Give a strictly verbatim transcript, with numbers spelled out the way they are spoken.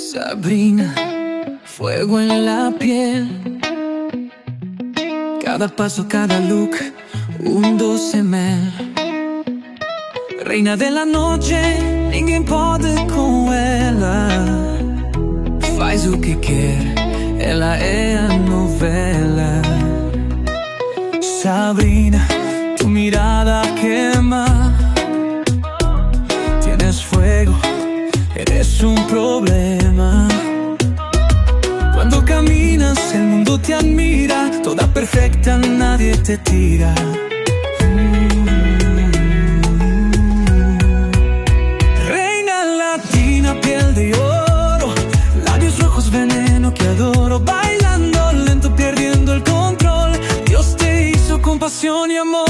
Sabrina, fuego en la piel. Cada paso, cada look, un doce mel. Reina della noce, ninguém pode com ela. Faz o que quer, ela é a novela. Sabrina, tu mirada quema. Tienes fuego, eres un problema. Cuando caminas el mundo te admira. Toda perfecta, nadie te tira. Reina latina, piel de oro, labios rojos, veneno que adoro. Bailando lento, perdiendo el control. Dios te hizo con pasión y amor.